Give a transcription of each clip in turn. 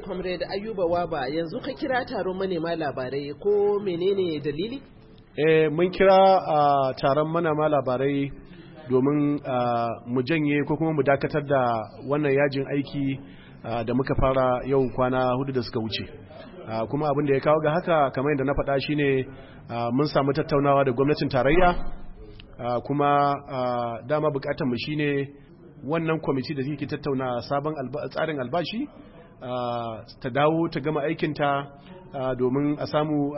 Comrade Ayuba Waba, yanzu ka kira taron manema labarai ko menene dalili? Mun kira taron manema labarai domin mu janye ko kuma mu dakatar da wannan yajin aiki da muka fara yau kwana 4 da suka wuce. Kuma abin da ya kawo ga haka kamar yadda na faɗa shine mun samu tattaunawa da gwamnatin tarayya, kuma dama bukatar mu shine wannan kwamiti da take tattauna sabon tsarin albashi ta dawo ta gama aikinta domin a samu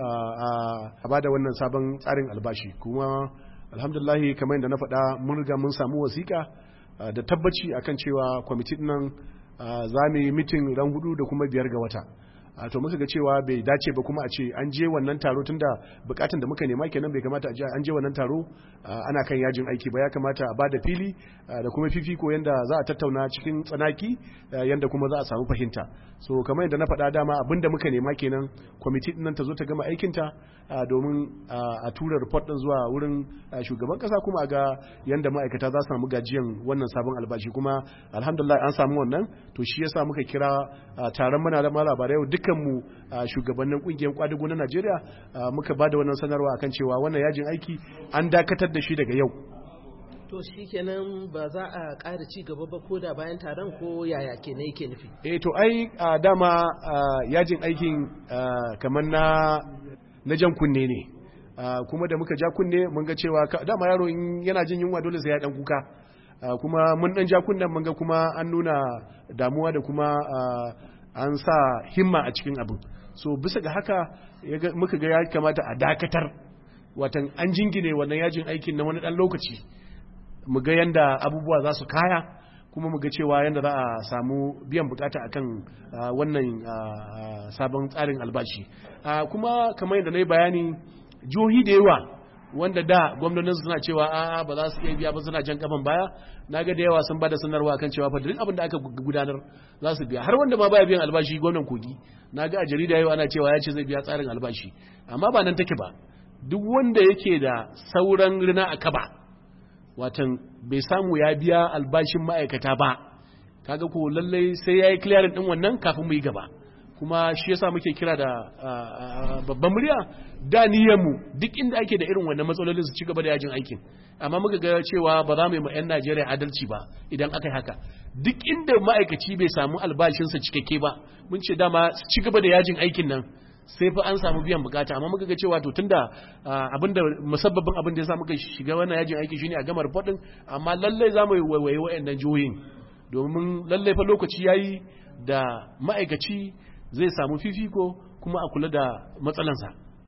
a bada wannan sabon tsarin albashi. Kuma alhamdulillah kamar yadda na faɗa mun riga mun samu wasiƙa da tabbaci akan cewa kwamiti nan za mu yi mitin ran 4 da kuma 5 ga wata. To muka ga cewa bai dace ba kuma a ce an je wannan taro, tunda bukatun da muka nema kenan, bai kamata a je an je wannan taro ana kan yajin aiki ba. Ya kamata a bada fili da kuma fifiko yanda za a tattauna cikin tsanaki, yanda kuma za a samu fahimta. So kamar yadda na faɗa dama abinda muka nema kenan, kwamiti nan ta zo ta gama aikinta domin a tura report din zuwa wurin shugaban kasa, kuma a ga yanda ma'aikata za su samu gajiyan wannan sabon albashi. Kuma alhamdulillah an samu wannan. To shi yasa muka kira taron manema labarai dukkanmu shugabannin kungiyar kwadago na Najeriya, muka bada wannan sanarwa akan cewa wannan yajin aiki an dakatar da shi daga yau. To shi kenan ba za a ƙara ci gaba ba ko da bayan taron, ko yaya kenan yake nufi? To ai dama yajin aikin kamar na jan kunne ne, kuma da muka ja kunne mun ga cewa dama yaro in yana jin yunwa dole sai ya dan kuka, kuma mun dan ja kunnen mun ga kuma an nuna damuwa da kuma an sa himma a cikin abin. So bisa ga haka muka ga ya kamata a dakatar, watan an jingine wannan yajin aikin na wani dan lokaci, mu ga yanda abubuwa za su kaya, kuma mu ga cewa yanda za a samu biyan bukata akan wannan sabon tsarin albashi. Kuma kamar yadda na yi bayani, jihohi da yawa wanda da gwamnonin suna cewa a'a ba za su iya biya ba, suna jan kafan baya, naga da yawa sun bada sanarwa kan cewa fa duk abin da aka gudanar za su biya. Har wanda ma baya biyan albashi, gwamnan Kogi naga a jarida yau ana cewa ya ce zai biya tsarin albashi. Amma ba nan take ba, duk wanda yake da sauran rina a kaba, watan bai samu ya biya albashin ma'aikata ba, kaga ko lallai sai yayi clearing din wannan kafin mu yi gaba. Kuma shi yasa muke kira da babban murya, da niyyarmu duk inda ake da irin wannan matsalolin su ci gaba da yajin aikin. Amma muka ga cewa ba za mu yi ma 'yan Najeriya adalci ba idan aka yi haka. Duk inda ma'aikaci bai samu albashinsa cikakke ba, mun ce dama su ci gaba da yajin aikin nan sai fa an samu biyan bukata. Amma muka ga cewa to tunda abinda musabbabin abin da yasa muka shiga wannan yajin aiki shine a gama report din, amma lalle za mu yi waiwaye wayannan jihohin, domin lalle fa lokaci yayi da ma'aikaci zai samu fifiko kuma a kula da matsalansa.